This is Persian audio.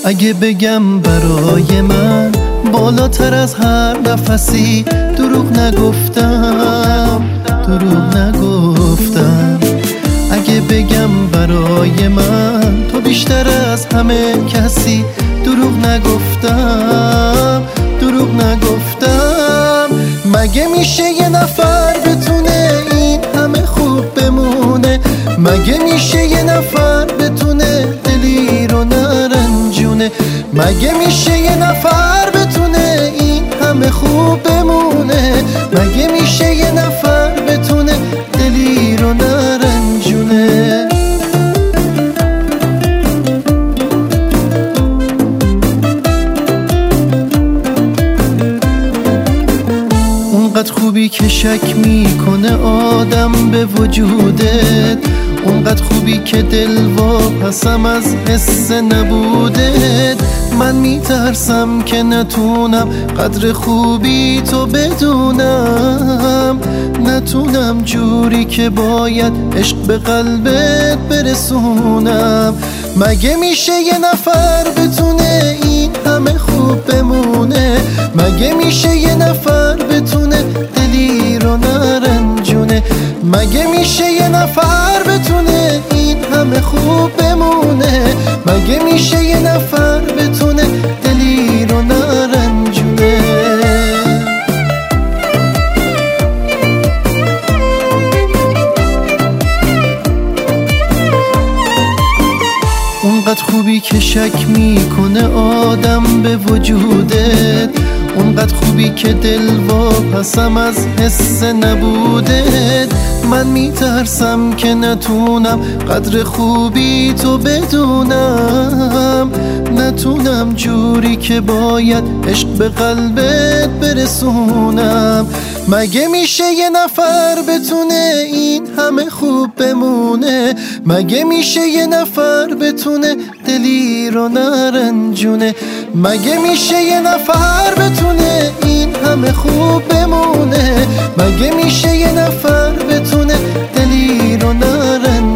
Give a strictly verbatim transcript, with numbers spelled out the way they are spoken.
اگه بگم برای من بالاتر از هر نفسی، دروغ نگفتم دروغ نگفتم. اگه بگم برای من تو بیشتر از همه کسی، دروغ نگفتم دروغ نگفتم. مگه میشه یه نفر بتونه این همه خوب بمونه؟ مگه میشه یه نفر بتونه دلی رو نرنجونه؟ مگه میشه یه نفر بتونه این همه خوب بمونه؟ مگه میشه یه نفر بتونه دلی رو نرنجونه؟ اونقدر خوبی که شک میکنه آدم به وجودت، اونقدر خوبی که دل واپسم از حس نبودت. من میترسم که نتونم قدر خوبی تو بدونم، نتونم جوری که باید عشق به قلبت برسونم. مگه میشه یه نفر بتونه این همه خوب بمونه؟ مگه میشه یه نفر بتونه دلی رو نرنجونه؟ مگه میشه یه نفر بتونه این همه خوب بمونه؟ مگه میشه یه نفر بتونه دلی رو نرنجونه؟ اونقدر خوبی که شک میکنه آدم به وجودت، اونقدر خوبی که دل واپسم از حس نبودت. من میترسم که نتونم قدر خوبی تو بدونم، نتونم جوری که باید عشق به قلبت برسونم. مگه میشه یه نفر بتونه این همه خوب بمونه؟ مگه میشه یه نفر بتونه دلی رو نرنجونه؟ مگه میشه یه نفر بتونه این همه خوب بمونه؟ مگه میشه یه نفر بتونه دلی رو نرنجونه؟